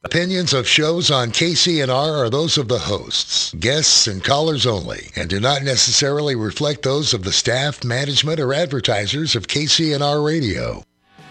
Opinions of shows on KCNR are those of the hosts, guests, and callers only, and do not necessarily reflect those of the staff, management, or advertisers of KCNR Radio.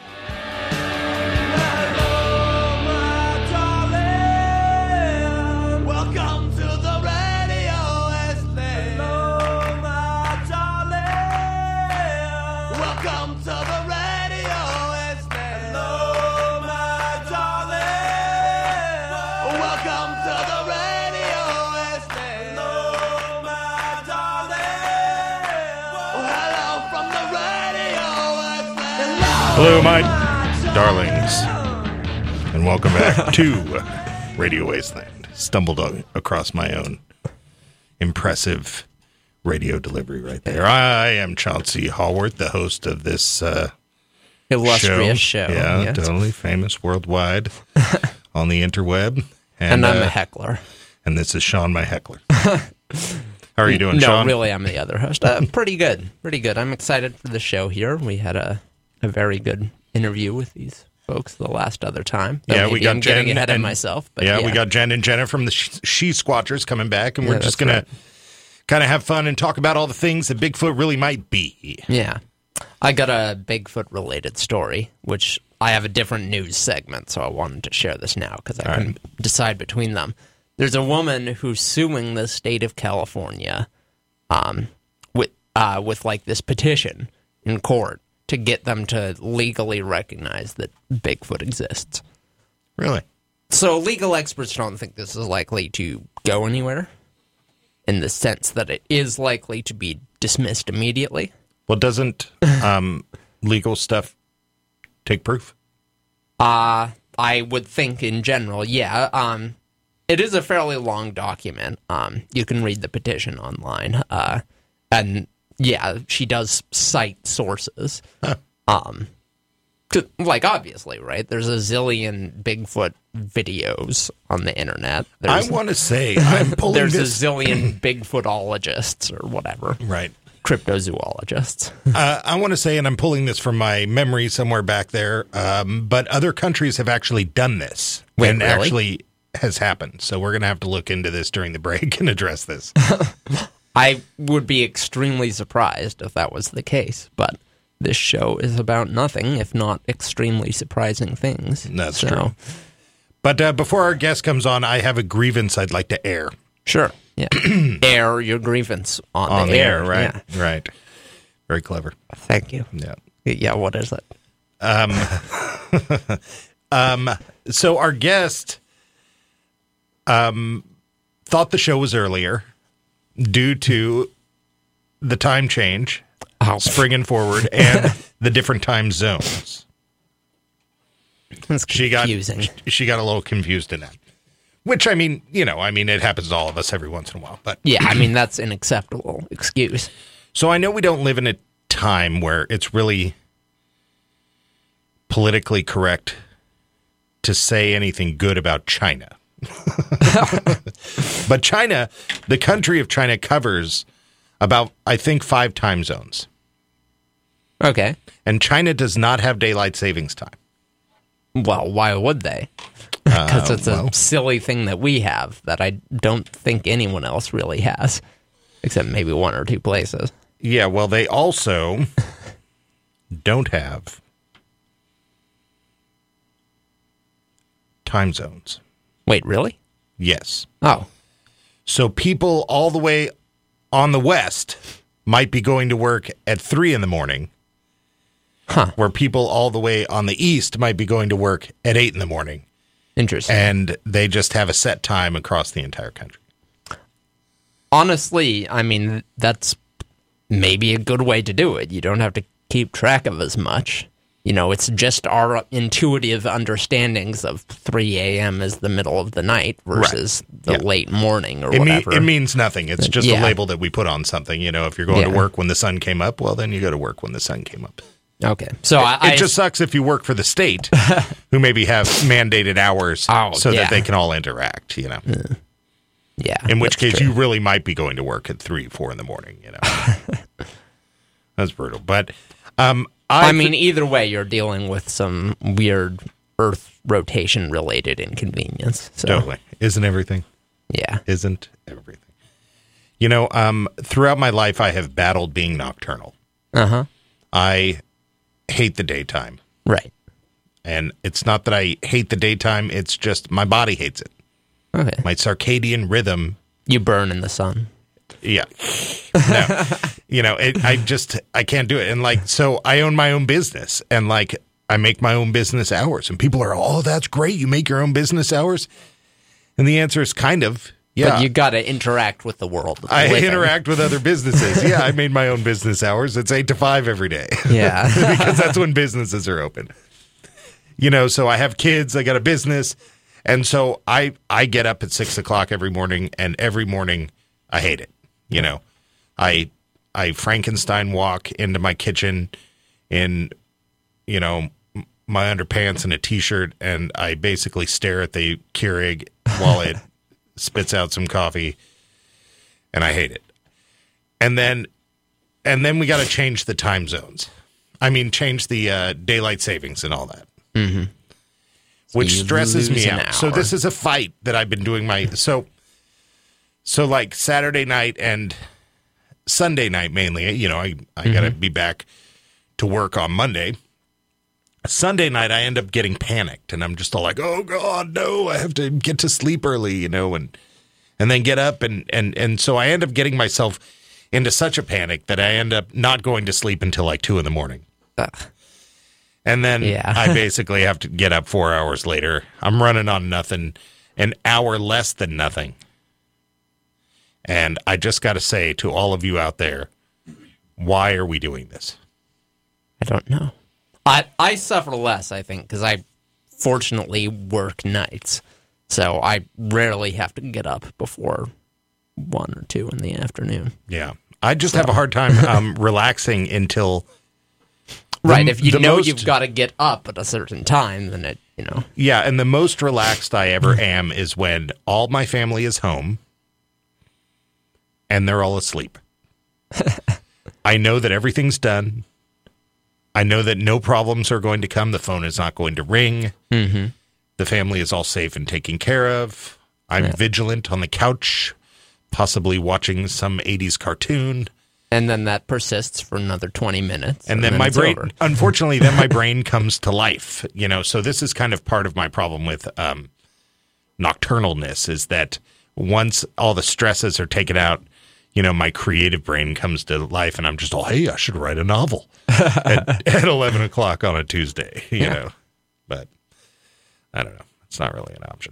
Hello, my darlings, and welcome back to Radio Wasteland. Stumbled across my own impressive radio delivery right there. I am Chauncey Hallworth, the host of this illustrious show. Yeah, yes. Totally famous worldwide on the interweb. And I'm a heckler. And this is Sean, my heckler. How are you doing, Sean? No, really, I'm the other host. Pretty good. Pretty good. I'm excited for the show here. We had a very good interview with these folks the last other time. Yeah, we got I'm Jen getting ahead and of myself. But we got Jen and Jenna from the She Squatchers coming back, and we're just going to kind of have fun and talk about all the things that Bigfoot really might be. Yeah. I got a Bigfoot-related story, which I have a different news segment, so I wanted to share this now because I can decide between them. There's a woman who's suing the state of California with like this petition in court to get them to legally recognize that Bigfoot exists. Really? So legal experts don't think this is likely to go anywhere, in the sense that it is likely to be dismissed immediately. Well, doesn't legal stuff take proof? I would think in general, yeah. It is a fairly long document. You can read the petition online. And yeah, she does cite sources. Huh. Like, obviously, right? There's a zillion Bigfoot videos on the internet. I want to say I'm pulling there's this... a zillion Bigfootologists or whatever. Right. Cryptozoologists. I want to say, and I'm pulling this from my memory somewhere back there, but other countries have actually done this. Wait, and really? actually has happened. So we're going to have to look into this during the break and address this. I would be extremely surprised if that was the case, but this show is about nothing if not extremely surprising things. That's true. But before our guest comes on, I have a grievance I'd like to air. Sure. Yeah. Air your grievance on the air. Right. Yeah. Right. Very clever. Thank you. Yeah. Yeah, what is it? So our guest thought the show was earlier due to the time change, springing forward, and the different time zones. That's confusing. She got a little confused in that. Which, I mean, it happens to all of us every once in a while. But yeah, I mean, that's an acceptable excuse. So I know we don't live in a time where it's really politically correct to say anything good about China. But China, the country of China, covers about, I think, 5 time zones. Okay. And China does not have daylight savings time. Well, why would they? Because it's a silly thing that we have that I don't think anyone else really has, except maybe 1 or 2 places. Yeah, well, they also don't have time zones. Wait, really? Yes. Oh. So people all the way on the west might be going to work at 3 in the morning. Huh. Where people all the way on the east might be going to work at 8 in the morning. Interesting. And they just have a set time across the entire country. Honestly, I mean, that's maybe a good way to do it. You don't have to keep track of as much. You know, it's just our intuitive understandings of 3 a.m. as the middle of the night versus the late morning or whatever. It means nothing. It's just a label that we put on something. You know, if you're going to work when the sun came up, well, then you go to work when the sun came up. Okay. So it just sucks if you work for the state who maybe have mandated hours that they can all interact, you know. Yeah. In which case you really might be going to work at 3, 4 in the morning, you know. That's brutal. But I mean, either way, you're dealing with some weird Earth rotation related inconvenience. So, Totally. Isn't everything? yeah. Isn't everything? You know, throughout my life, I have battled being nocturnal. Uh-huh. I hate the daytime. Right. And it's not that I hate the daytime, it's just my body hates it. Okay. My circadian rhythm. You burn in the sun. Yeah. No. You know, I can't do it. And like, so I own my own business and like, I make my own business hours and people are, oh, that's great. You make your own business hours. And the answer is kind of, yeah. But you got to interact with the world. I living. interact with other businesses. Yeah, I made my own business hours. It's 8 to 5 every day. Yeah. Because that's when businesses are open. You know, so I have kids, I got a business. And so I get up at 6 o'clock every morning, and every morning I hate it. You know, I Frankenstein walk into my kitchen in, you know, my underpants and a t-shirt, and I basically stare at the Keurig while it spits out some coffee, and I hate it. And then we got to change the time zones. I mean, change the daylight savings and all that. Mm-hmm. Which stresses me out. Hour. So this is a fight that I've been doing so like Saturday night and Sunday night mainly, you know, I got to be back to work on Monday. Sunday night, I end up getting panicked, and I'm just all like, oh, God, no, I have to get to sleep early, you know, and then get up. And so I end up getting myself into such a panic that I end up not going to sleep until like 2 a.m. And then I basically have to get up 4 hours later. I'm running on nothing, an hour less than nothing. And I just got to say to all of you out there, why are we doing this? I don't know. I suffer less, I think, because I fortunately work nights. So I rarely have to get up before 1 or 2 in the afternoon. Yeah. I just have a hard time relaxing until... Right, if you know you've got to get up at a certain time, then it, you know. Yeah, and the most relaxed I ever am is when all my family is home and they're all asleep. I know that everything's done. I know that no problems are going to come. The phone is not going to ring. Mm-hmm. The family is all safe and taken care of. I'm vigilant on the couch, possibly watching some 80s cartoon. And then that persists for another 20 minutes. And then my brain, unfortunately, then my brain comes to life, you know. So this is kind of part of my problem with nocturnalness is that once all the stresses are taken out, you know, my creative brain comes to life and I'm just all, hey, I should write a novel at 11 o'clock on a Tuesday, you know. But I don't know. It's not really an option.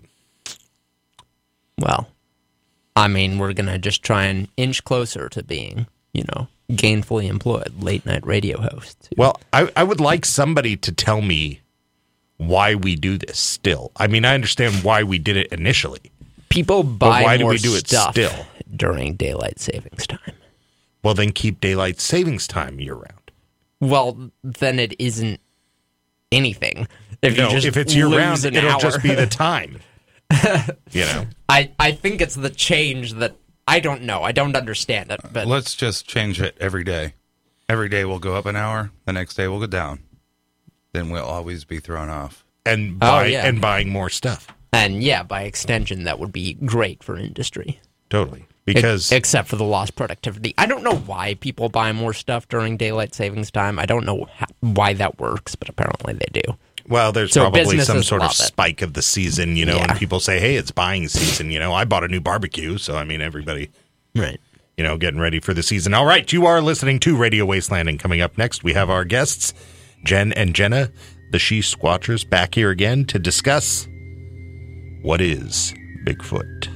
Well, I mean, we're going to just try and inch closer to being, you know, gainfully employed late night radio hosts. Well, I would like somebody to tell me why we do this still. I mean, I understand why we did it initially. People buy why more do we do it stuff still? During daylight savings time. Well, then keep daylight savings time year round. Well, then it isn't anything. If it's year round, it'll just be the time. You know, I think it's the change that I don't know. I don't understand it. But let's just change it every day. Every day we'll go up an hour. The next day we'll go down. Then we'll always be thrown off. And buying more stuff. And yeah, by extension, that would be great for industry. Totally. Because except for the lost productivity. I don't know why people buy more stuff during daylight savings time. I don't know why that works, but apparently they do. Well, there's probably some sort of spike of the season, you know, and people say, hey, it's buying season. You know, I bought a new barbecue, so I mean, everybody, right? You know, getting ready for the season. All right, you are listening to Radio Wasteland, and coming up next, we have our guests, Jen and Jenna, the She Squatchers, back here again to discuss what is Bigfoot.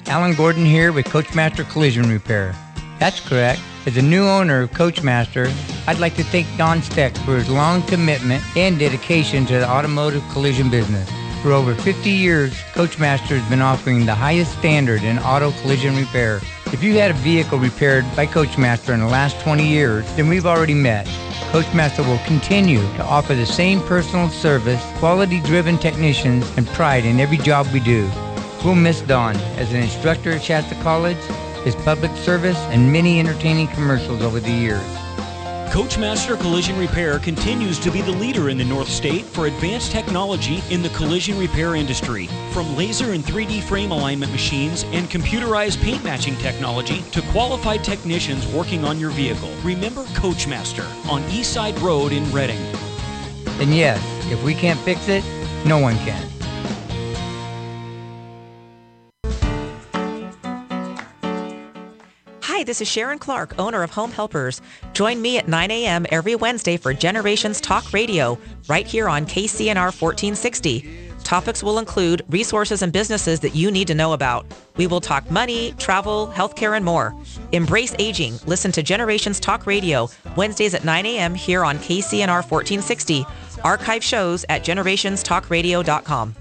Alan Gordon here with Coachmaster Collision Repair. That's correct. As a new owner of Coachmaster, I'd like to thank Don Steck for his long commitment and dedication to the automotive collision business. For over 50 years, Coachmaster has been offering the highest standard in auto collision repair. If you had a vehicle repaired by Coachmaster in the last 20 years, then we've already met. Coachmaster will continue to offer the same personal service, quality-driven technicians, and pride in every job we do. We'll miss Don as an instructor at Shasta College, his public service, and many entertaining commercials over the years. Coachmaster Collision Repair continues to be the leader in the North State for advanced technology in the collision repair industry. From laser and 3D frame alignment machines and computerized paint matching technology to qualified technicians working on your vehicle. Remember Coachmaster on Eastside Road in Reading. And yes, if we can't fix it, no one can. Hi, this is Sharon Clark, owner of Home Helpers. Join me at 9 a.m. every Wednesday for Generations Talk Radio, right here on KCNR 1460. Topics will include resources and businesses that you need to know about. We will talk money, travel, healthcare, and more. Embrace aging. Listen to Generations Talk Radio, Wednesdays at 9 a.m. here on KCNR 1460. Archive shows at generationstalkradio.com.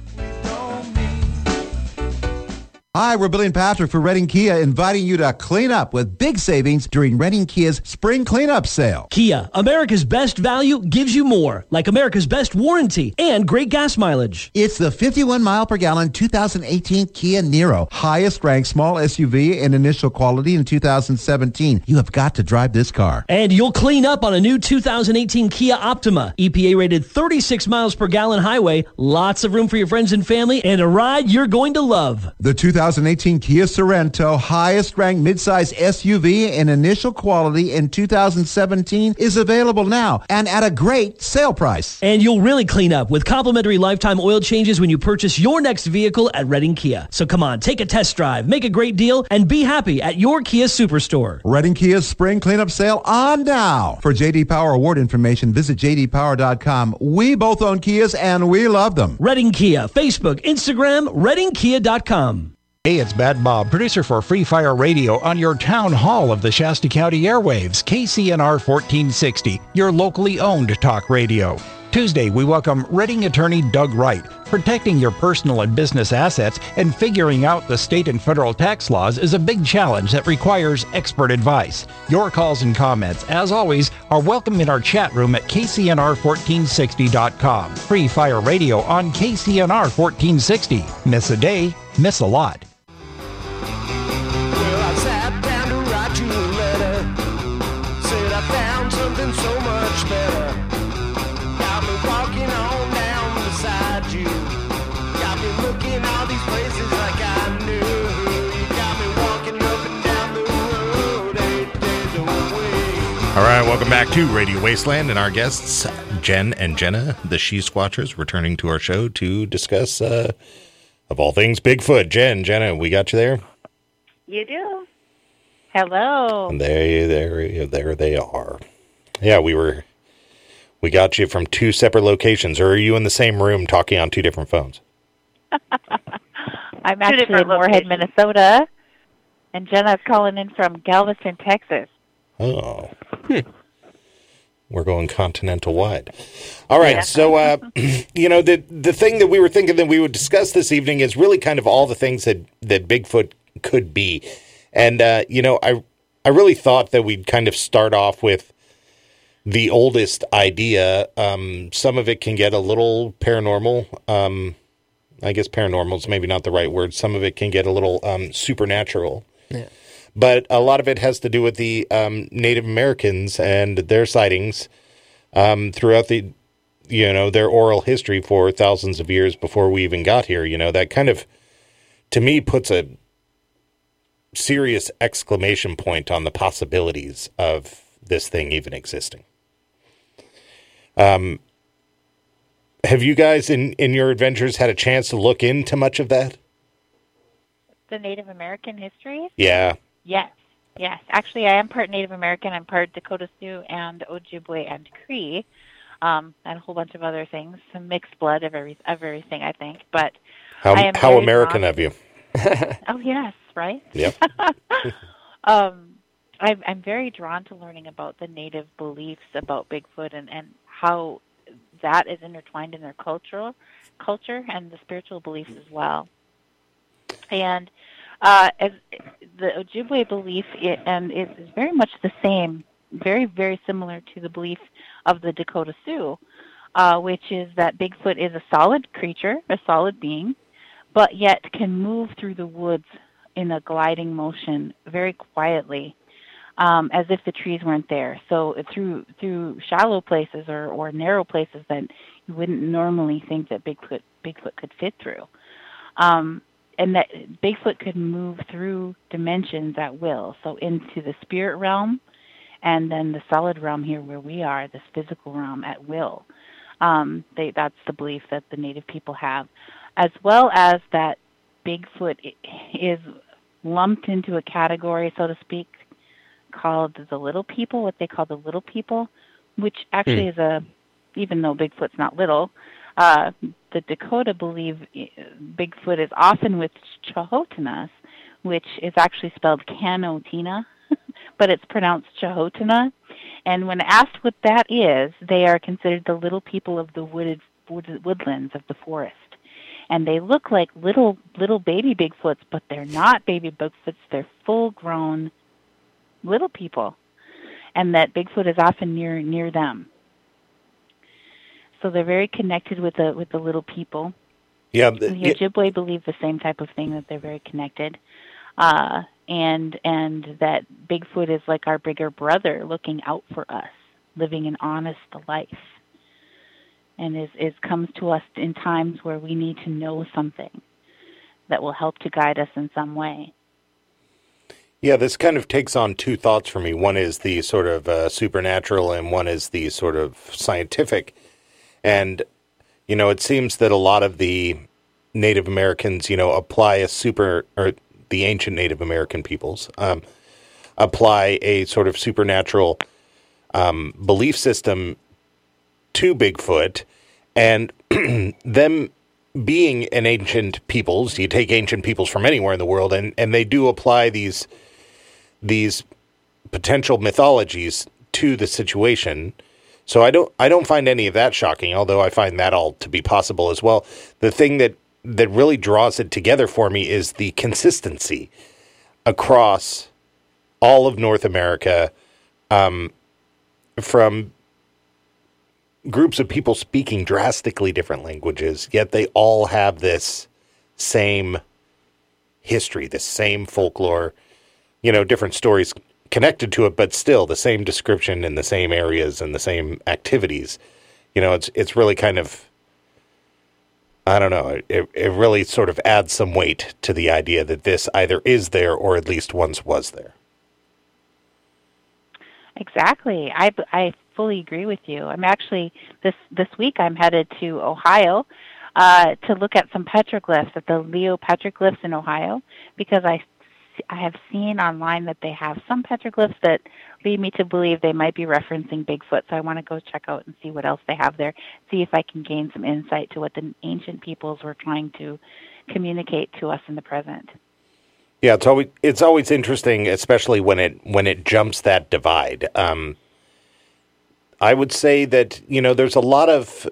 Hi, we're Billy and Patrick for Reading Kia, inviting you to clean up with big savings during Reading Kia's Spring Cleanup Sale. Kia, America's best value gives you more, like America's best warranty and great gas mileage. It's the 51-mile-per-gallon 2018 Kia Niro, highest-ranked small SUV in initial quality in 2017. You have got to drive this car. And you'll clean up on a new 2018 Kia Optima. EPA-rated 36 miles per gallon highway, lots of room for your friends and family, and a ride you're going to love. The 2018 Kia Sorento, highest-ranked midsize SUV in initial quality in 2017, is available now and at a great sale price. And you'll really clean up with complimentary lifetime oil changes when you purchase your next vehicle at Reading Kia. So come on, take a test drive, make a great deal, and be happy at your Kia Superstore. Reading Kia's Spring Cleanup Sale on now. For J.D. Power Award information, visit jdpower.com. We both own Kias, and we love them. Reading Kia, Facebook, Instagram, readingkia.com. Hey, it's Bad Bob, producer for Free Fire Radio on your town hall of the Shasta County airwaves, KCNR 1460, your locally owned talk radio. Tuesday, we welcome Reading attorney Doug Wright. Protecting your personal and business assets and figuring out the state and federal tax laws is a big challenge that requires expert advice. Your calls and comments, as always, are welcome in our chat room at kcnr1460.com. Free Fire Radio on KCNR 1460. Miss a day, miss a lot. So much better. Got me walking on down beside you. Got me looking all these places like I knew. You got me walking up and down the road 8 days away. All right, welcome back to Radio Wasteland and our guests, Jen and Jenna, the She-Squatchers, returning to our show to discuss, of all things, Bigfoot. Jenna, we got you there? You do. Hello. And there they are. Yeah, we got you from two separate locations, or are you in the same room talking on two different phones? I'm actually in Moorhead, Minnesota, and Jenna's calling in from Galveston, Texas. Oh. We're going continental wide. All right, yeah. So, the thing that we were thinking that we would discuss this evening is really kind of all the things that Bigfoot could be. And, I really thought that we'd kind of start off with the oldest idea. Some of it can get a little paranormal. I guess paranormal is maybe not the right word. Some of it can get a little supernatural. Yeah. But a lot of it has to do with the Native Americans and their sightings throughout their oral history for thousands of years before we even got here. That kind of, to me, puts a serious exclamation point on the possibilities of this thing even existing. Have you guys in your adventures had a chance to look into much of that? The Native American history? Yeah. Yes. Actually, I am part Native American. I'm part Dakota Sioux and Ojibwe and Cree, and a whole bunch of other things. Some mixed blood of everything, I think. But how American of you? Oh, yes, right? Yep. I'm very drawn to learning about the native beliefs about Bigfoot and how that is intertwined in their culture and the spiritual beliefs as well. And as the Ojibwe belief is very much the same, very, very similar to the belief of the Dakota Sioux, which is that Bigfoot is a solid creature, a solid being, but yet can move through the woods in a gliding motion very quietly, as if the trees weren't there. So through shallow places or narrow places that you wouldn't normally think that Bigfoot could fit through. And that Bigfoot could move through dimensions at will, so into the spirit realm and then the solid realm here where we are, this physical realm at will. That's the belief that the native people have, as well as that Bigfoot is lumped into a category, so to speak, called the little people, what they call the little people, which actually is even though Bigfoot's not little, the Dakota believe Bigfoot is often with Chahotnas, which is actually spelled Canotina, but it's pronounced Chahotna. And when asked what that is, they are considered the little people of the woodlands of the forest. And they look like little baby Bigfoots, but they're not baby Bigfoots. They're full-grown little people, and that Bigfoot is often near them. So they're very connected with the little people. Yeah, the Ojibwe believe the same type of thing, that they're very connected, and that Bigfoot is like our bigger brother, looking out for us, living an honest life, and is comes to us in times where we need to know something that will help to guide us in some way. Yeah, this kind of takes on two thoughts for me. One is the sort of supernatural, and one is the sort of scientific. And, it seems that a lot of the Native Americans, apply or the ancient Native American peoples, apply a sort of supernatural belief system to Bigfoot, and them being an ancient peoples, you take ancient peoples from anywhere in the world, and they do apply these potential mythologies to the situation. So I don't find any of that shocking, although I find that all to be possible as well. The thing that really draws it together for me is the consistency across all of North America, from groups of people speaking drastically different languages, yet they all have this same history, this same folklore, different stories connected to it, but still the same description in the same areas and the same activities. It's really kind of, I don't know, it really sort of adds some weight to the idea that this either is there or at least once was there. Exactly. I fully agree with you. I'm actually, this week I'm headed to Ohio to look at some petroglyphs, at the Leo petroglyphs in Ohio, because I have seen online that they have some petroglyphs that lead me to believe they might be referencing Bigfoot. So I want to go check out and see what else they have there, see if I can gain some insight to what the ancient peoples were trying to communicate to us in the present. Yeah, it's always interesting, especially when it jumps that divide. I would say that, there's a lot of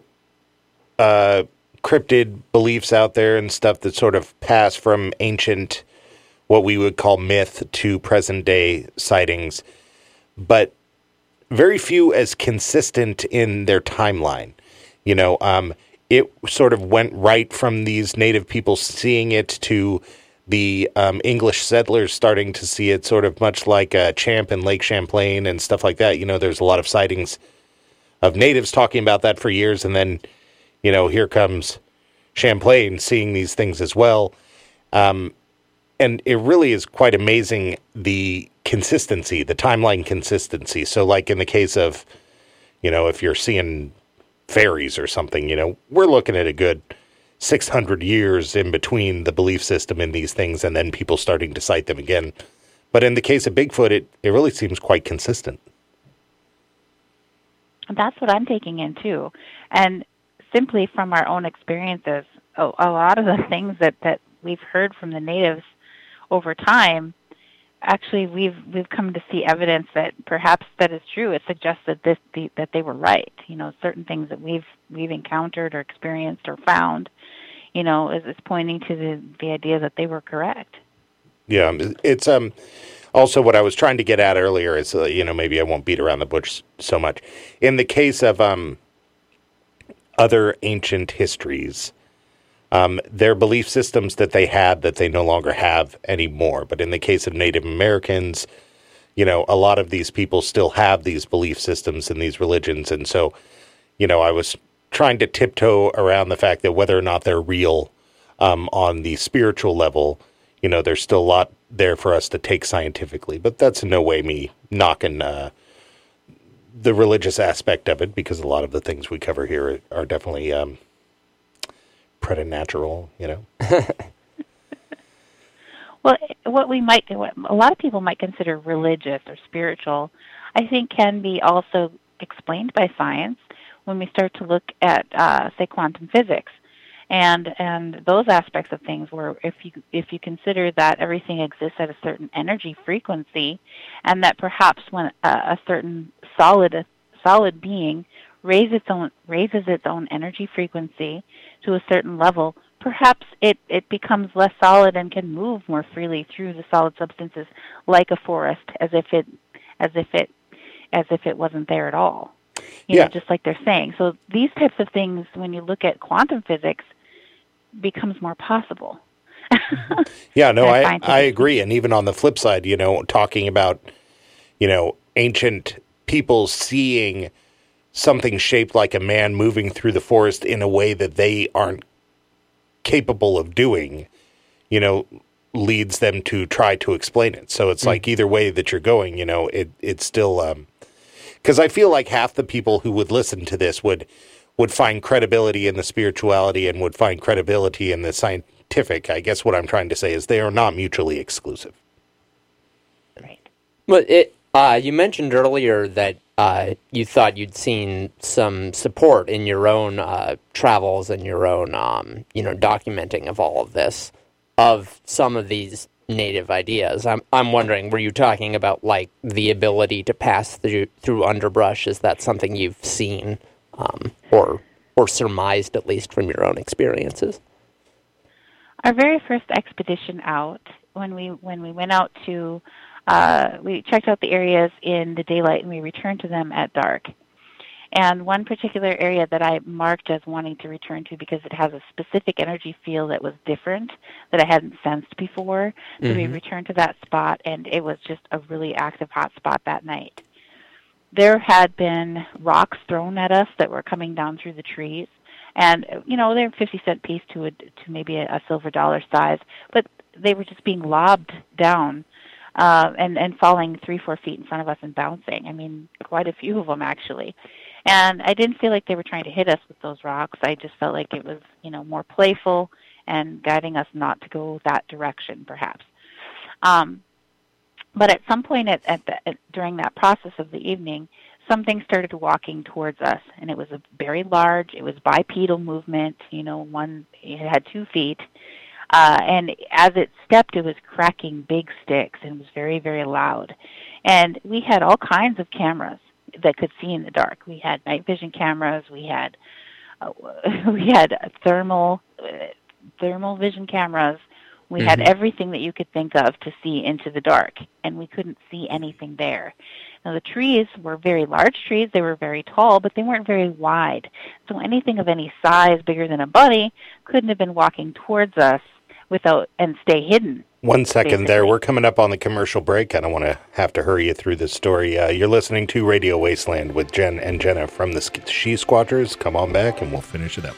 cryptid beliefs out there and stuff that sort of pass from ancient, what we would call myth, to present day sightings, but very few as consistent in their timeline. It sort of went right from these native people seeing it to the English settlers starting to see it, sort of much like Champ and Lake Champlain and stuff like that. There's a lot of sightings of natives talking about that for years, and then, here comes Champlain seeing these things as well. And it really is quite amazing, the consistency, the timeline consistency. So like in the case of, if you're seeing fairies or something, we're looking at a good 600 years in between the belief system in these things and then people starting to cite them again. But in the case of Bigfoot, it really seems quite consistent. That's what I'm taking in too. And simply from our own experiences, a lot of the things that we've heard from the natives over time, actually we've come to see evidence that perhaps that is true. It suggests that that they were right. Certain things that we've encountered or experienced or found, is pointing to the idea that they were correct. Yeah, it's also what I was trying to get at earlier is maybe I won't beat around the bush so much. In the case of other ancient histories, their belief systems that they had that they no longer have anymore. But in the case of Native Americans, a lot of these people still have these belief systems and these religions. And so, I was trying to tiptoe around the fact that whether or not they're real on the spiritual level, there's still a lot there for us to take scientifically. But that's in no way me knocking the religious aspect of it, because a lot of the things we cover here are definitely preternatural, Well, what a lot of people might consider religious or spiritual, I think can be also explained by science when we start to look at, say, quantum physics, and those aspects of things. Where if you consider that everything exists at a certain energy frequency, and that perhaps when a certain solid being raises its own energy frequency to a certain level, perhaps it becomes less solid and can move more freely through the solid substances, like a forest, as if it wasn't there at all. Just like they're saying. So these types of things, when you look at quantum physics, becomes more possible. Yeah, no, I agree. And even on the flip side, talking about, ancient people seeing something shaped like a man moving through the forest in a way that they aren't capable of doing, leads them to try to explain it. So it's like either way that you're going, it's still, because I feel like half the people who would listen to this would find credibility in the spirituality and would find credibility in the scientific. I guess what I'm trying to say is they are not mutually exclusive. Right. But you mentioned earlier that you thought you'd seen some support in your own travels and your own, documenting of all of this, of some of these native ideas. I'm wondering, were you talking about like the ability to pass through underbrush? Is that something you've seen or surmised, at least from your own experiences? Our very first expedition out, when we went out to, we checked out the areas in the daylight and we returned to them at dark. And one particular area that I marked as wanting to return to because it has a specific energy field that was different, that I hadn't sensed before. So we returned to that spot, and it was just a really active hot spot that night. There had been rocks thrown at us that were coming down through the trees. And, they're 50-cent piece to maybe a silver dollar size, but they were just being lobbed down and falling 3-4 feet in front of us and bouncing. I mean, quite a few of them, actually. And I didn't feel like they were trying to hit us with those rocks. I just felt like it was, more playful and guiding us not to go that direction, perhaps. But at some point during that process of the evening, something started walking towards us, and it was a very large, it was bipedal movement, it had 2 feet. And as it stepped, it was cracking big sticks and was very, very loud. And we had all kinds of cameras that could see in the dark. We had night vision cameras. We had thermal vision cameras. We had everything that you could think of to see into the dark, and we couldn't see anything there. Now, the trees were very large trees. They were very tall, but they weren't very wide. So anything of any size bigger than a bunny couldn't have been walking towards us and stay hidden. 1 second there. We're coming up on the commercial break. I don't want to have to hurry you through this story. You're listening to Radio Wasteland with Jen and Jenna from the She Squatchers. Come on back and we'll finish it up.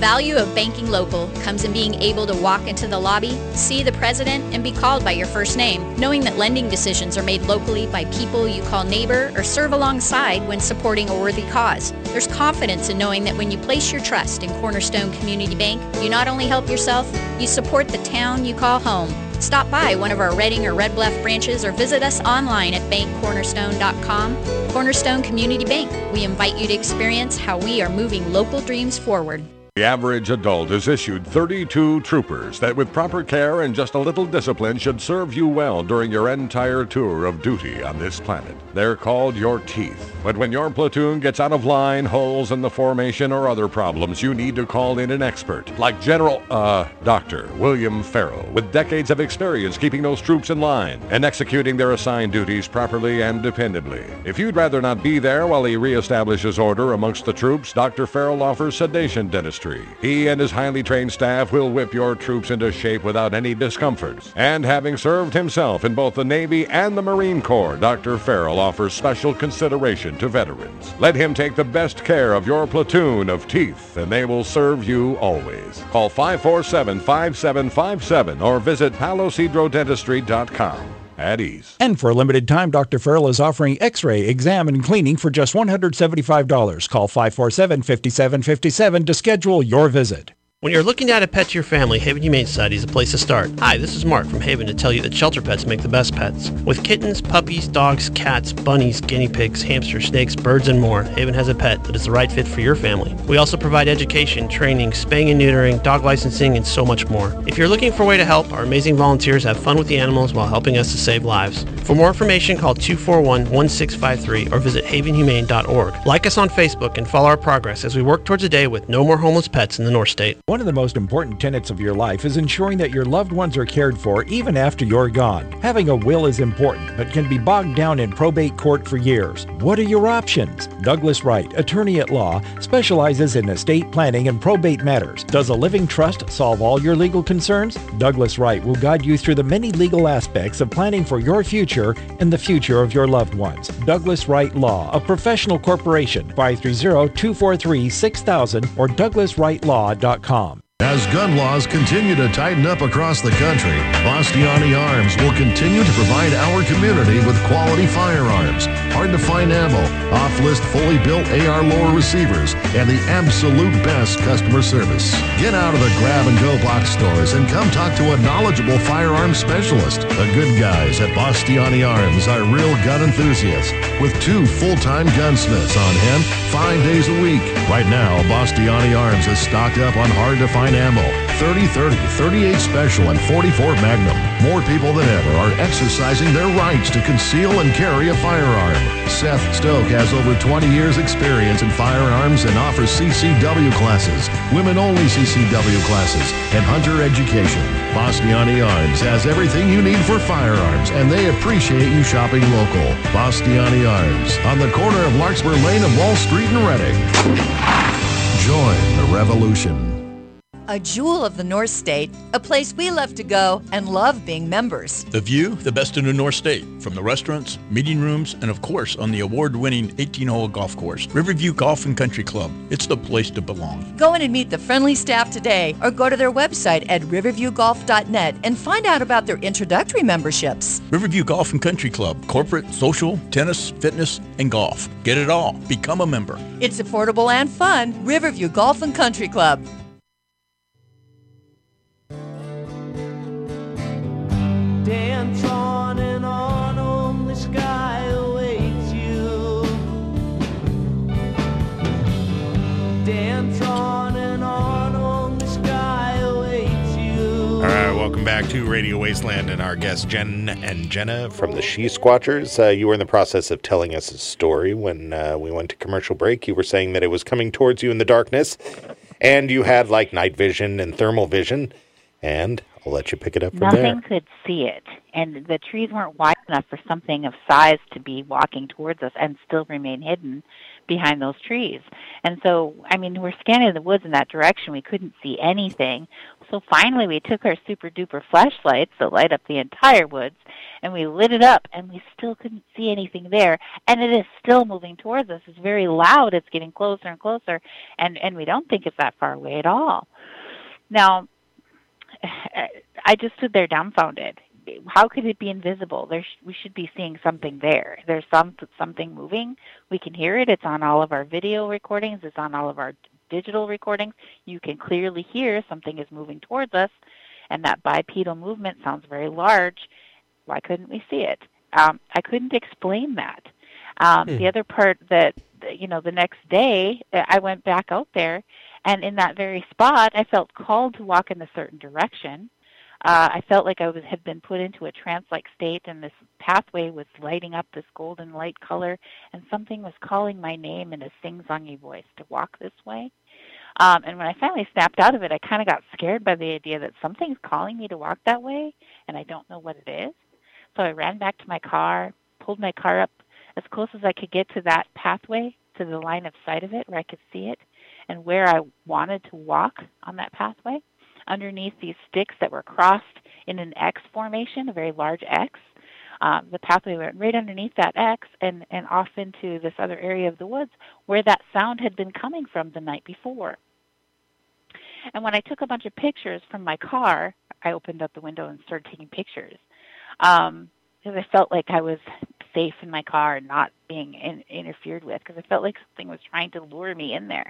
value of banking local comes in being able to walk into the lobby, see the president, and be called by your first name, knowing that lending decisions are made locally by people you call neighbor or serve alongside when supporting a worthy cause. There's confidence in knowing that when you place your trust in Cornerstone Community Bank, you not only help yourself, you support the town you call home. Stop by one of our Reading or Red Bluff branches or visit us online at bankcornerstone.com. Cornerstone Community Bank. We invite you to experience how we are moving local dreams forward. The average adult is issued 32 troopers that with proper care and just a little discipline should serve you well during your entire tour of duty on this planet. They're called your teeth. But when your platoon gets out of line, holes in the formation, or other problems, you need to call in an expert, like Dr. William Farrell, with decades of experience keeping those troops in line and executing their assigned duties properly and dependably. If you'd rather not be there while he reestablishes order amongst the troops, Dr. Farrell offers sedation dentistry. He and his highly trained staff will whip your troops into shape without any discomforts. And having served himself in both the Navy and the Marine Corps, Dr. Farrell offers special consideration to veterans. Let him take the best care of your platoon of teeth, and they will serve you always. Call 547-5757 or visit palocidrodentistry.com. At ease. And for a limited time, Dr. Farrell is offering x-ray, exam, and cleaning for just $175. Call 547-5757 to schedule your visit. When you're looking to add a pet to your family, Haven Humane Society is a place to start. Hi, this is Mark from Haven to tell you that shelter pets make the best pets. With kittens, puppies, dogs, cats, bunnies, guinea pigs, hamsters, snakes, birds, and more, Haven has a pet that is the right fit for your family. We also provide education, training, spaying and neutering, dog licensing, and so much more. If you're looking for a way to help, our amazing volunteers have fun with the animals while helping us to save lives. For more information, call 241-1653 or visit havenhumane.org. Like us on Facebook and follow our progress as we work towards a day with no more homeless pets in the North State. One of the most important tenets of your life is ensuring that your loved ones are cared for even after you're gone. Having a will is important, but can be bogged down in probate court for years. What are your options? Douglas Wright, attorney at law, specializes in estate planning and probate matters. Does a living trust solve all your legal concerns? Douglas Wright will guide you through the many legal aspects of planning for your future and the future of your loved ones. Douglas Wright Law, a professional corporation, 530-243-6000 or douglaswrightlaw.com. As gun laws continue to tighten up across the country, Bastiani Arms will continue to provide our community with quality firearms, hard-to-find ammo, off-list fully built AR lower receivers, and the absolute best customer service. Get out of the grab-and-go box stores and come talk to a knowledgeable firearms specialist. The good guys at Bastiani Arms are real gun enthusiasts with 2 full-time gunsmiths on hand 5 days a week. Right now, Bastiani Arms is stocked up on hard-to-find ammo, 30-30, 38 Special, and 44 Magnum. More people than ever are exercising their rights to conceal and carry a firearm. Seth Stoke has over 20 years experience in firearms and offers CCW classes, women-only CCW classes, and hunter education. Bastiani Arms has everything you need for firearms, and they appreciate you shopping local. Bastiani Arms, on the corner of Larkspur Lane and Wall Street in Reading. Join the revolution. A jewel of the North State, a place we love to go and love being members. The view, the best in the North State, from the restaurants, meeting rooms, and of course on the award-winning 18-hole golf course, Riverview Golf and Country Club. It's the place to belong. Go in and meet the friendly staff today or go to their website at riverviewgolf.net and find out about their introductory memberships. Riverview Golf and Country Club, corporate, social, tennis, fitness, and golf. Get it all. Become a member. It's affordable and fun. Riverview Golf and Country Club. Dance on and on, the sky awaits you. Dance on and on, the sky awaits you. All right, welcome back to Radio Wasteland and our guests Jen and Jenna from the She Squatchers. You were in the process of telling us a story when we went to commercial break. You were saying that it was coming towards you in the darkness, and you had like night vision and thermal vision, and I'll let you pick it up from there. Nothing could see it, and the trees weren't wide enough for something of size to be walking towards us and still remain hidden. behind those trees. And so, I mean, we're scanning the woods in that direction. We couldn't see anything. So finally we took our super duper flashlights that light up the entire woods, and we lit it up, and we still couldn't see anything there. And it is still moving towards us. It's very loud. It's getting closer and closer, and we don't think it's that far away at all. Now, I just stood there dumbfounded. How could it be invisible? We should be seeing something there. There's something moving. We can hear it. It's on all of our video recordings. It's on all of our digital recordings. You can clearly hear something is moving towards us, and that bipedal movement sounds very large. Why couldn't we see it? I couldn't explain that. The other part that, the next day I went back out there, and in that very spot I felt called to walk in a certain direction. I felt like I had been put into a trance-like state, and this pathway was lighting up this golden light color, and something was calling my name in a sing-songy voice to walk this way. And when I finally snapped out of it, I kind of got scared by the idea that something's calling me to walk that way, and I don't know what it is. So I ran back to my car, pulled my car up as close as I could get to that pathway, to the line of sight of it where I could see it, and where I wanted to walk on that pathway. Underneath these sticks that were crossed in an X formation, a very large X. The pathway went right underneath that X and off into this other area of the woods where that sound had been coming from the night before. And when I took a bunch of pictures from my car, I opened up the window and started taking pictures. Because I felt like I was safe in my car and not being interfered with, because I felt like something was trying to lure me in there.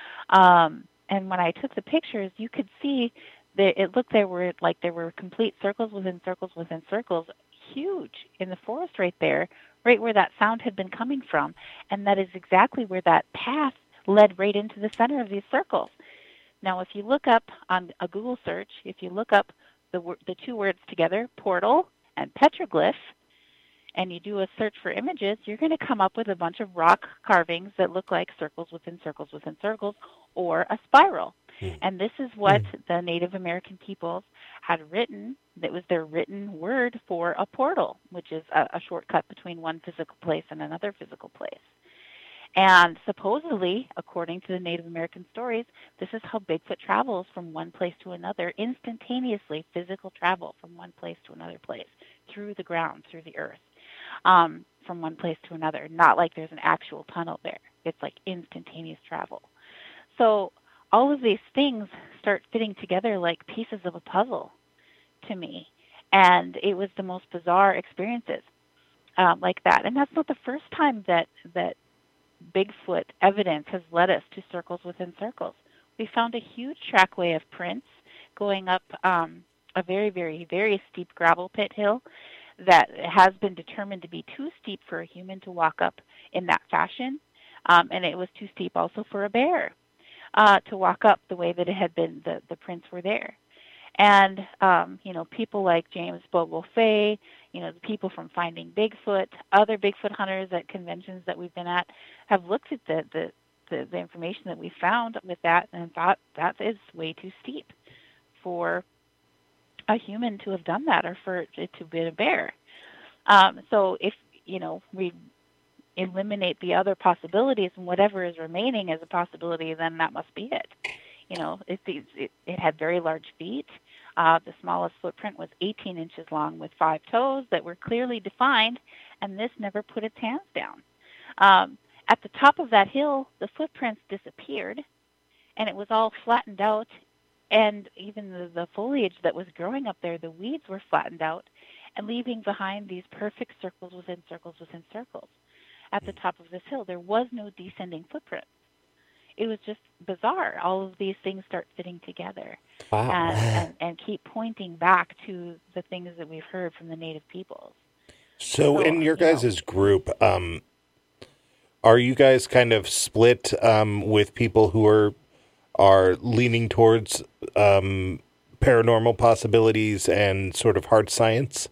And when I took the pictures, you could see that it looked there were complete circles within circles within circles, huge in the forest right there, right where that sound had been coming from. And that is exactly where that path led right into the center of these circles. Now, if you look up on a Google search, if you look up the two words together, portal and petroglyph, and you do a search for images, you're going to come up with a bunch of rock carvings that look like circles within circles within circles, or a spiral. And this is what the Native American peoples had written. That was their written word for a portal, which is a shortcut between one physical place and another physical place. And supposedly, according to the Native American stories, this is how Bigfoot travels from one place to another, instantaneously, physical travel from one place to another place, through the ground, through the earth. From one place to another, not like there's an actual tunnel there. It's like instantaneous travel. So all of these things start fitting together like pieces of a puzzle to me. And it was the most bizarre experiences like that. And that's not the first time that Bigfoot evidence has led us to circles within circles. We found a huge trackway of prints going up a very, very, very steep gravel pit hill that has been determined to be too steep for a human to walk up in that fashion. And it was too steep also for a bear to walk up the way that it had been, the prints were there. And, people like James Bobo Fay, the people from Finding Bigfoot, other Bigfoot hunters at conventions that we've been at, have looked at the information that we found with that and thought that is way too steep for a human to have done that, or for it to have been a bear. So if, we eliminate the other possibilities, and whatever is remaining as a possibility, then that must be it. It had very large feet. The smallest footprint was 18 inches long with 5 toes that were clearly defined, and this never put its hands down. At the top of that hill, the footprints disappeared, and it was all flattened out. And even the foliage that was growing up there, the weeds were flattened out and leaving behind these perfect circles within circles within circles. At the top of this hill, there was no descending footprint. It was just bizarre. All of these things start fitting together. Wow. And keep pointing back to the things that we've heard from the Native peoples. So in your guys' group, are you guys kind of split with people who are leaning towards paranormal possibilities and sort of hard science?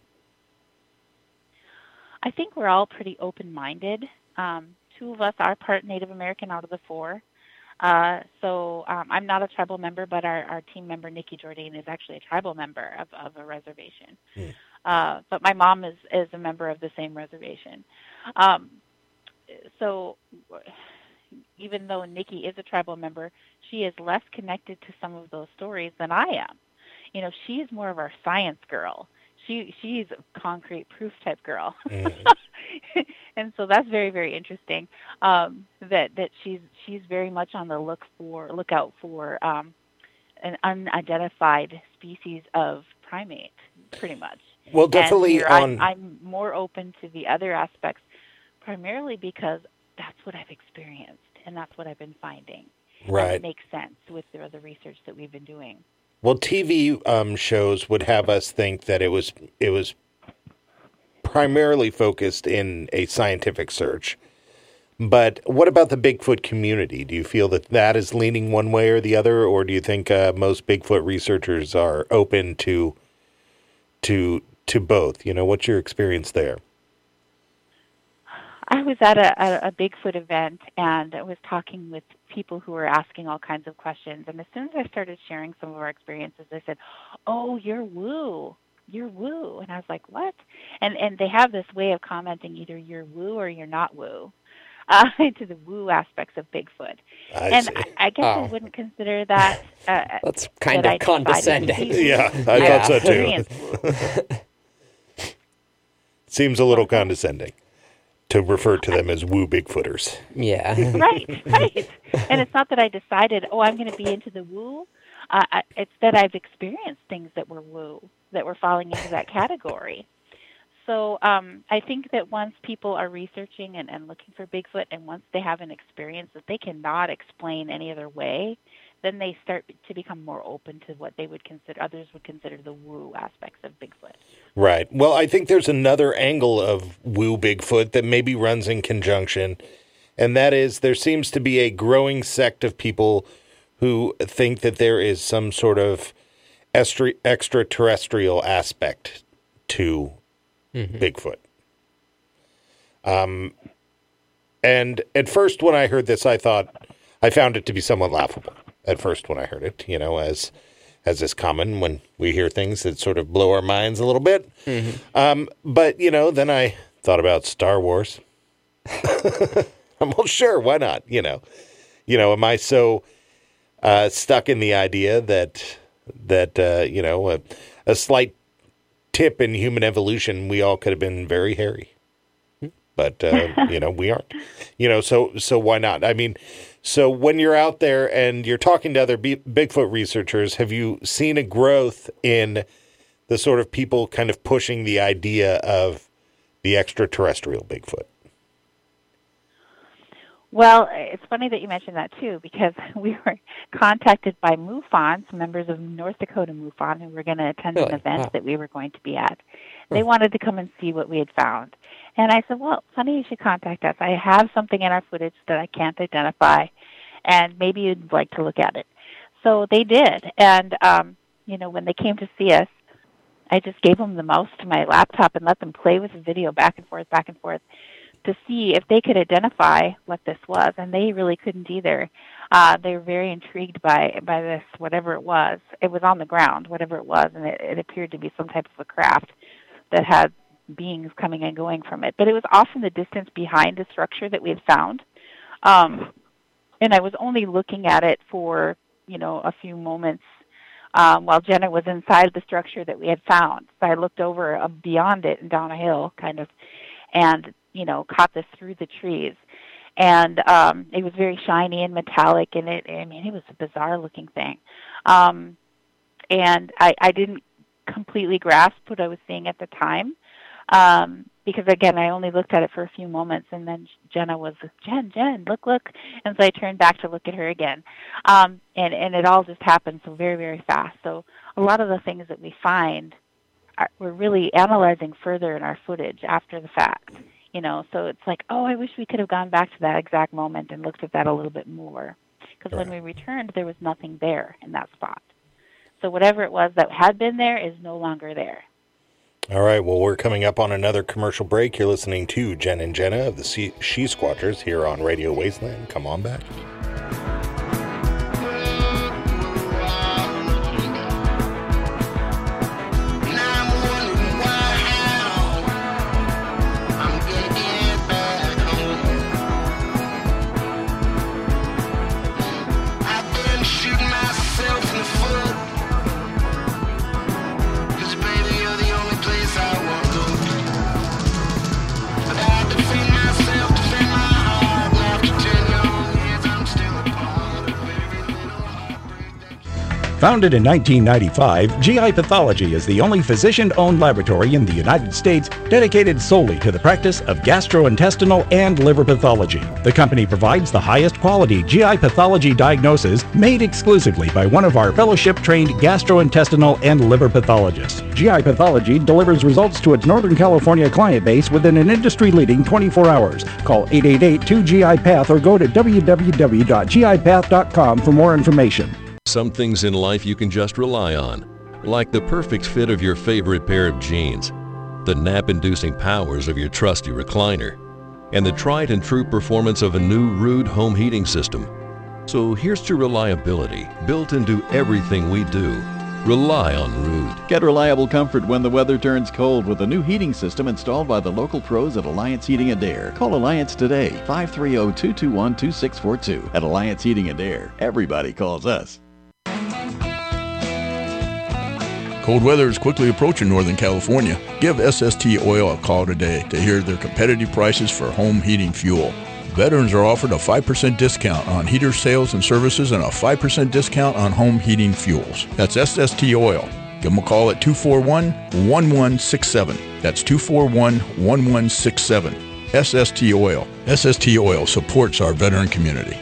I think we're all pretty open-minded. 2 of us are part Native American out of the 4. So I'm not a tribal member, but our team member, Nikki Jordan, is actually a tribal member of a reservation. But my mom is a member of the same reservation. So even though Nikki is a tribal member, she is less connected to some of those stories than I am. You know, she is more of our science girl. She's a concrete proof type girl. And so that's very, very interesting, that she's very much on the lookout for an unidentified species of primate, pretty much. Well, definitely I'm more open to the other aspects, primarily because that's what I've experienced and that's what I've been finding. Right. And it makes sense with the other research that we've been doing. Well, TV shows would have us think that it was primarily focused in a scientific search. But what about the Bigfoot community? Do you feel that is leaning one way or the other, or do you think most Bigfoot researchers are open to both? You know, what's your experience there? I was at a Bigfoot event, and I was talking with people who were asking all kinds of questions. And as soon as I started sharing some of our experiences, they said, "Oh, you're woo. You're woo." And I was like, "What?" And they have this way of commenting either you're woo or you're not woo, to the woo aspects of Bigfoot. I guess I wouldn't consider that. That's kind of condescending. Yeah, I thought so too. Seems a little condescending to refer to them as woo Bigfooters. Yeah. Right. And it's not that I decided, I'm going to be into the woo. It's that I've experienced things that were woo, that were falling into that category. So I think that once people are researching and looking for Bigfoot, and once they have an experience that they cannot explain any other way, then they start to become more open to what others would consider the woo aspects of Bigfoot. Right. Well, I think there's another angle of woo Bigfoot that maybe runs in conjunction, and that is there seems to be a growing sect of people who think that there is some sort of extraterrestrial aspect to Bigfoot. And at first when I heard this, I found it to be somewhat laughable at first when I heard it, you know, as is common when we hear things that sort of blow our minds a little bit. But, you know, then I thought about Star Wars. I'm well, sure, why not? You know, am I so stuck in the idea that you know, a slight tip in human evolution, we all could have been very hairy, but you know, we aren't. You know, so why not? I mean, so when you're out there and you're talking to other Bigfoot researchers, have you seen a growth in the sort of people kind of pushing the idea of the extraterrestrial Bigfoot? Well, it's funny that you mentioned that, too, because we were contacted by MUFON, some members of North Dakota MUFON, who were going to attend an event that we were going to be at. They wanted to come and see what we had found. And I said, well, funny you should contact us. I have something in our footage that I can't identify, and maybe you'd like to look at it. So they did. And, you know, when they came to see us, I just gave them the mouse to my laptop and let them play with the video back and forth, to see if they could identify what this was, and they really couldn't either. They were very intrigued by this, whatever it was. It was on the ground, whatever it was, and it appeared to be some type of a craft that had beings coming and going from it. But it was off in the distance behind the structure that we had found. And I was only looking at it for, you know, a few moments while Jenna was inside the structure that we had found. So I looked over beyond it and down a hill, kind of, and you know, caught this through the trees. And it was very shiny and metallic, and it was a bizarre-looking thing. And I didn't completely grasp what I was seeing at the time, because, again, I only looked at it for a few moments, and then Jenna was, Jen, look. And so I turned back to look at her again. And it all just happened so very, very fast. So a lot of the things that we find, we're really analyzing further in our footage after the fact. You know, so it's like, I wish we could have gone back to that exact moment and looked at that a little bit more. Because when we returned, there was nothing there in that spot. So whatever it was that had been there is no longer there. All right, well, we're coming up on another commercial break. You're listening to Jen and Jenna of the She Squatchers here on Radio Wasteland. Come on back. Founded in 1995, GI Pathology is the only physician-owned laboratory in the United States dedicated solely to the practice of gastrointestinal and liver pathology. The company provides the highest quality GI pathology diagnosis made exclusively by one of our fellowship-trained gastrointestinal and liver pathologists. GI Pathology delivers results to its Northern California client base within an industry-leading 24 hours. Call 888-2GI-PATH or go to www.gipath.com for more information. Some things in life you can just rely on, like the perfect fit of your favorite pair of jeans, the nap-inducing powers of your trusty recliner, and the tried and true performance of a new Ruud home heating system. So here's to reliability, built into everything we do. Rely on Ruud. Get reliable comfort when the weather turns cold with a new heating system installed by the local pros at Alliance Heating and Air. Call Alliance today, 530-221-2642. At Alliance Heating and Air, everybody calls us. Cold weather is quickly approaching Northern California. Give SST Oil a call today to hear their competitive prices for home heating fuel. Veterans are offered a 5% discount on heater sales and services and a 5% discount on home heating fuels. That's SST Oil. Give them a call at 241-1167. That's 241-1167. SST Oil. SST Oil supports our veteran community.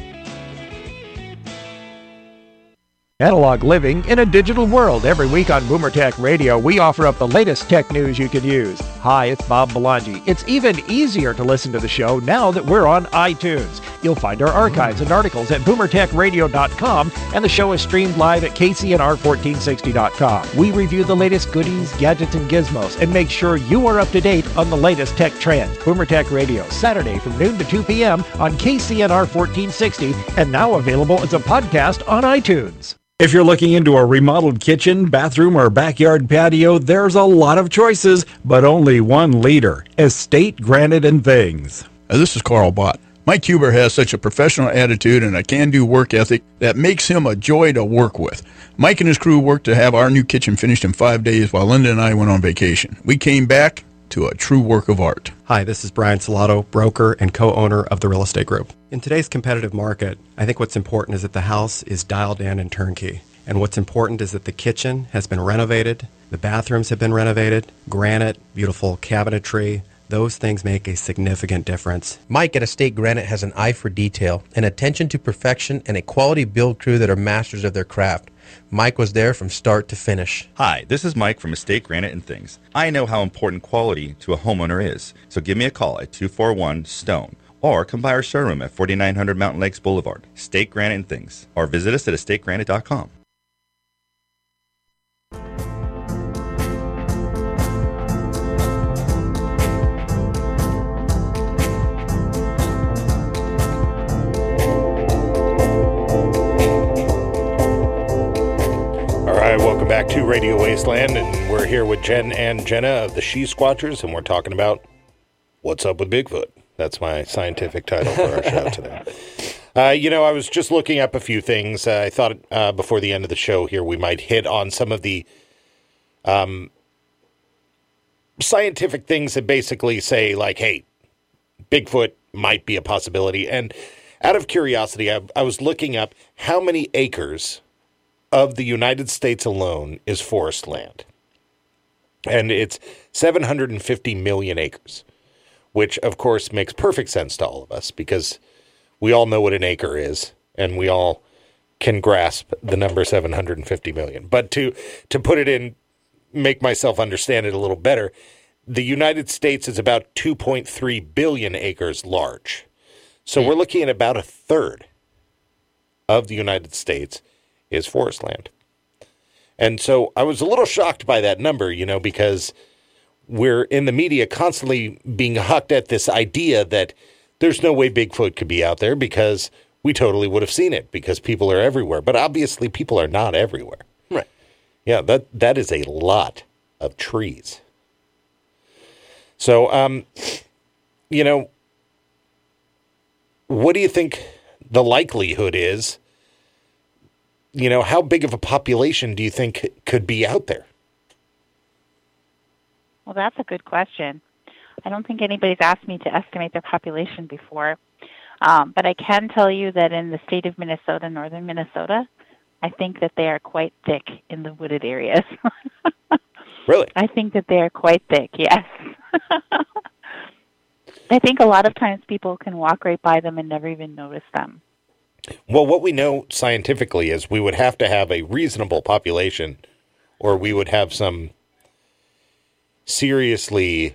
Analog living in a digital world. Every week on Boomer Tech Radio, we offer up the latest tech news you could use. Hi, it's Bob Belangi. It's even easier to listen to the show now that we're on iTunes. You'll find our archives and articles at boomertechradio.com, and the show is streamed live at kcnr1460.com. We review the latest goodies, gadgets, and gizmos, and make sure you are up to date on the latest tech trends. Boomer Tech Radio, Saturday from noon to 2 p.m. on KCNR 1460, and now available as a podcast on iTunes. If you're looking into a remodeled kitchen, bathroom, or backyard patio, there's a lot of choices, but only one leader: Estate Granite & Things. This is Carl Bott. Mike Huber has such a professional attitude and a can-do work ethic that makes him a joy to work with. Mike and his crew worked to have our new kitchen finished in 5 days while Linda and I went on vacation. We came back to a true work of art. Hi, this is Brian Salato, broker and co-owner of the Real Estate Group. In today's competitive market, I think what's important is that the house is dialed in and turnkey. And what's important is that the kitchen has been renovated, the bathrooms have been renovated, granite, beautiful cabinetry. Those things make a significant difference. Mike at Estate Granite has an eye for detail, an attention to perfection, and a quality build crew that are masters of their craft. Mike was there from start to finish. Hi, this is Mike from Estate Granite & Things. I know how important quality to a homeowner is, so give me a call at 241-STONE or come by our showroom at 4900 Mountain Lakes Boulevard, Estate Granite & Things, or visit us at estategranite.com. Welcome back to Radio Wasteland, and we're here with Jen and Jenna of the She Squatchers, and we're talking about what's up with Bigfoot. That's my scientific title for our show today. I was just looking up a few things. I thought before the end of the show here we might hit on some of the scientific things that basically say, like, hey, Bigfoot might be a possibility. And out of curiosity, I was looking up how many acres of the United States alone is forest land. And it's 750 million acres, which, of course, makes perfect sense to all of us because we all know what an acre is, and we all can grasp the number 750 million. But to put it in, make myself understand it a little better, the United States is about 2.3 billion acres large. So we're looking at about a third of the United States is forest land. And so I was a little shocked by that number, because we're in the media constantly being hucked at this idea that there's no way Bigfoot could be out there because we totally would have seen it because people are everywhere. But obviously people are not everywhere. Right. Yeah, that is a lot of trees. So, what do you think the likelihood is? How big of a population do you think could be out there? Well, that's a good question. I don't think anybody's asked me to estimate their population before. But I can tell you that in the state of Minnesota, northern Minnesota, I think that they are quite thick in the wooded areas. Really? I think that they are quite thick, yes. I think a lot of times people can walk right by them and never even notice them. Well, what we know scientifically is we would have to have a reasonable population, or we would have some seriously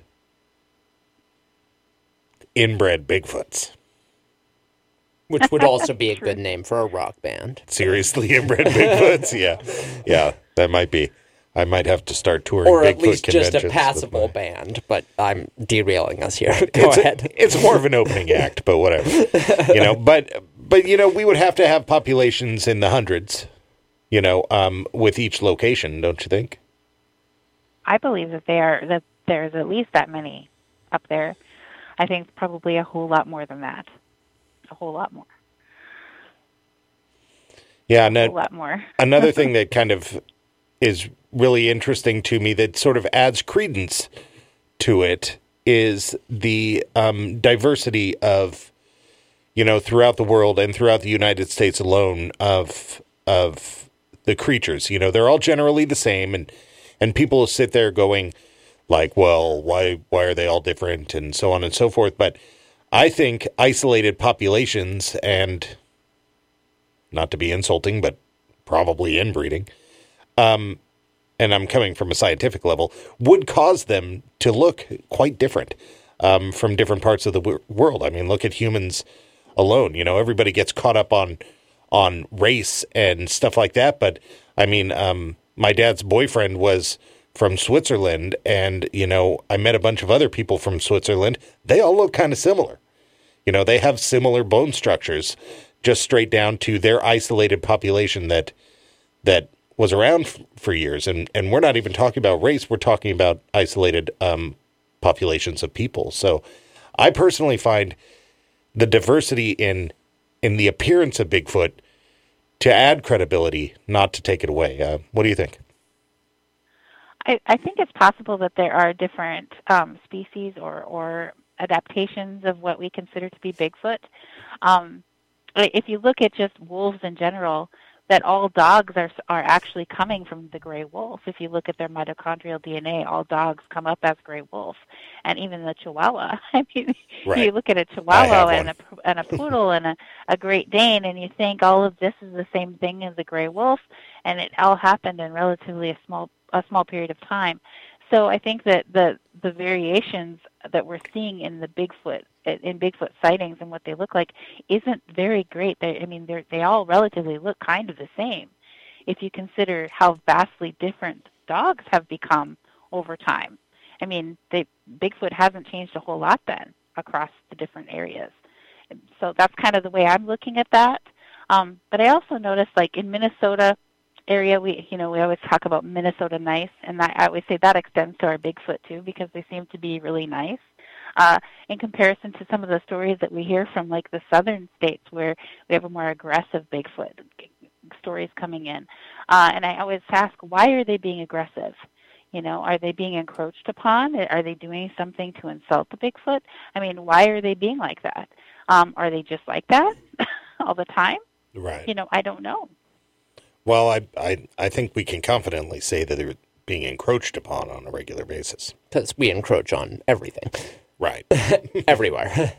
inbred Bigfoots. Which would also be a good name for a rock band. Seriously inbred Bigfoots? Yeah, that might be. I might have to start touring or at Bigfoot least just conventions a passable band, but I'm derailing us here. Go ahead. It's more of an opening act, but whatever. But we would have to have populations in the hundreds, with each location, don't you think? I believe that there's at least that many up there. I think probably a whole lot more than that. A whole lot more. Yeah, a whole lot more. Another thing that kind of is really interesting to me that sort of adds credence to it is the diversity of, throughout the world and throughout the United States alone of the creatures. They're all generally the same, and people will sit there going like, well, why are they all different and so on and so forth. But I think isolated populations, and not to be insulting, but probably inbreeding, and I'm coming from a scientific level, would cause them to look quite different from different parts of the world. I mean, look at humans alone. Everybody gets caught up on race and stuff like that. But I mean, my dad's boyfriend was from Switzerland, and I met a bunch of other people from Switzerland. They all look kind of similar. They have similar bone structures, just straight down to their isolated population that was around for years. And we're not even talking about race. We're talking about isolated populations of people. So I personally find the diversity in the appearance of Bigfoot to add credibility, not to take it away. What do you think? I think it's possible that there are different species or adaptations of what we consider to be Bigfoot. If you look at just wolves in general, that all dogs are actually coming from the gray wolf. If you look at their mitochondrial DNA, all dogs come up as gray wolf, and even the Chihuahua. I mean, right. You look at a Chihuahua and a poodle and a Great Dane, and you think all of this is the same thing as a gray wolf, and it all happened in relatively a small period of time. So I think that the variations that we're seeing in Bigfoot sightings and what they look like isn't very great. They all relatively look kind of the same if you consider how vastly different dogs have become over time. I mean, Bigfoot hasn't changed a whole lot then across the different areas. So that's kind of the way I'm looking at that. But I also noticed, like in Minnesota area, we always talk about Minnesota nice, and I always say that extends to our Bigfoot too, because they seem to be really nice in comparison to some of the stories that we hear from like the southern states where we have a more aggressive Bigfoot stories coming in. And I always ask, why are they being aggressive? Are they being encroached upon? Are they doing something to insult the Bigfoot? I mean, why are they being like that? Are they just like that all the time? Right. I don't know. Well, I think we can confidently say that they're being encroached upon on a regular basis. Because we encroach on everything. Right. Everywhere.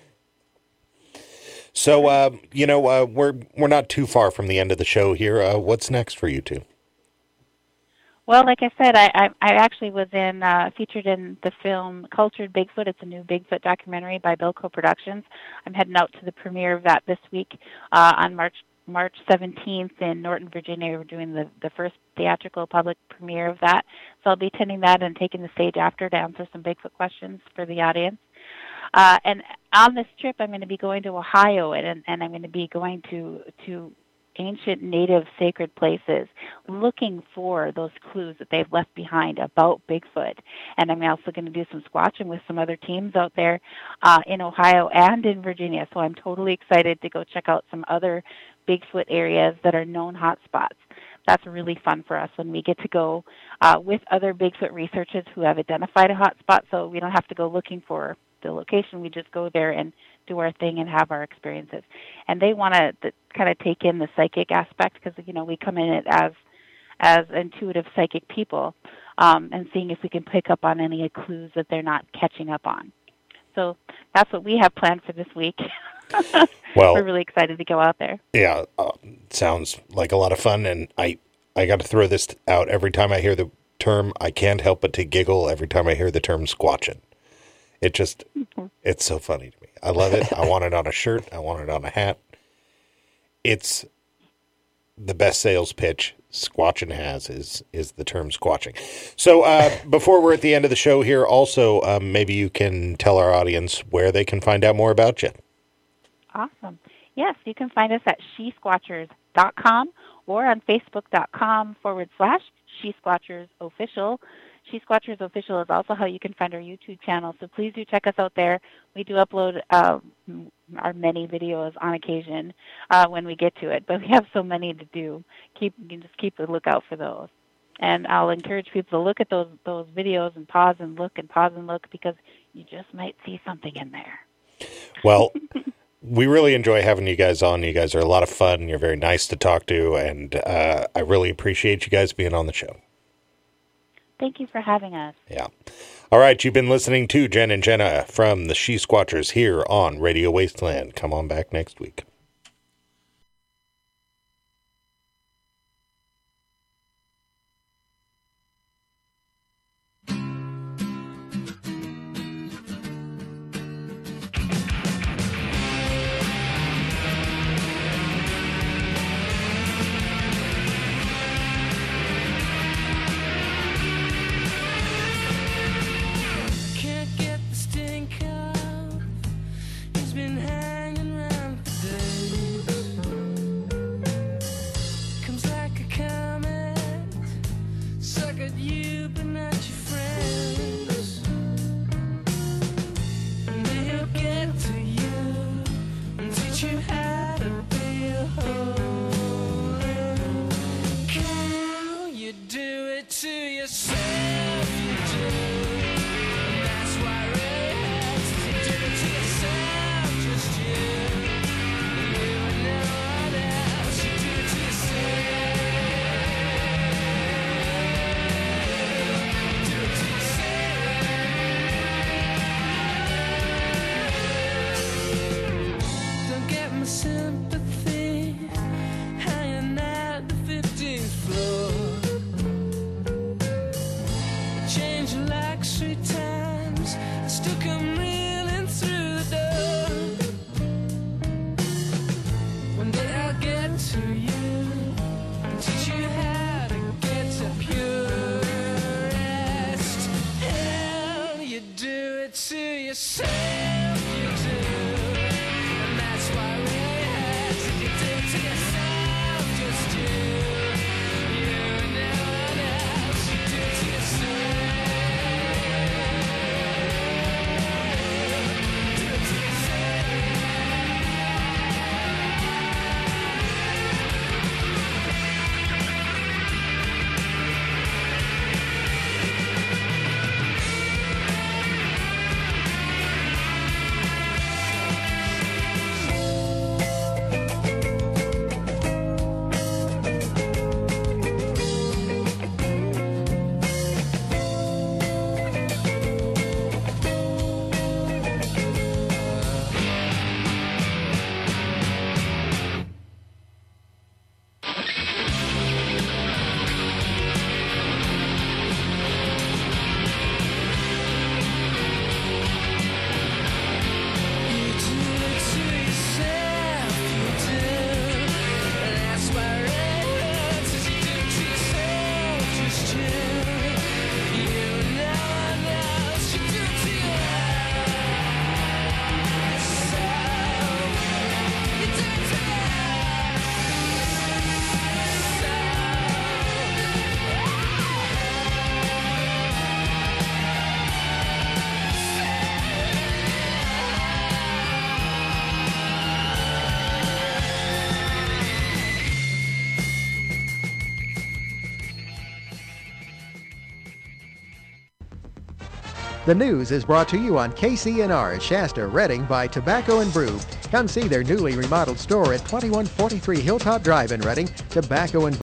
So, we're not too far from the end of the show here. What's next for you two? Well, like I said, I actually was featured in the film Cultured Bigfoot. It's a new Bigfoot documentary by Bilko Productions. I'm heading out to the premiere of that this week on March 17th in Norton, Virginia. We're doing the first theatrical public premiere of that. So I'll be attending that and taking the stage after to answer some Bigfoot questions for the audience. And on this trip, I'm going to be going to Ohio, and I'm going to be going to ancient native sacred places, looking for those clues that they've left behind about Bigfoot. And I'm also going to do some squatching with some other teams out there in Ohio and in Virginia. So I'm totally excited to go check out some other Bigfoot areas that are known hotspots. That's really fun for us when we get to go with other Bigfoot researchers who have identified a hotspot, so we don't have to go looking for the location. We just go there and do our thing and have our experiences. And they want to kind of take in the psychic aspect because, we come in it as intuitive psychic people, and seeing if we can pick up on any clues that they're not catching up on. So that's what we have planned for this week. Well, we're really excited to go out there. Yeah, sounds like a lot of fun, and I got to throw this out every time I hear the term. I can't help but to giggle every time I hear the term squatching. It's so funny to me. I love it. I want it on a shirt. I want it on a hat. It's the best sales pitch Squatchin' has is the term squatching. So before we're at the end of the show here, also maybe you can tell our audience where they can find out more about you. Awesome. Yes, you can find us at SheSquatchers.com or on Facebook.com/SheSquatchersOfficial. She Squatchers Official is also how you can find our YouTube channel, so please do check us out there. We do upload our many videos on occasion when we get to it, but we have so many to do. You can just keep a lookout for those. And I'll encourage people to look at those videos and pause and look because you just might see something in there. Well, we really enjoy having you guys on. You guys are a lot of fun. You're very nice to talk to, and I really appreciate you guys being on the show. Thank you for having us. Yeah. All right, you've been listening to Jen and Jenna from the She Squatchers here on Radio Wasteland. Come on back next week. Yourself, you do, and that's why we had The news is brought to you on KCNR Shasta, Redding by Tobacco and Brew. Come see their newly remodeled store at 2143 Hilltop Drive in Redding. Tobacco and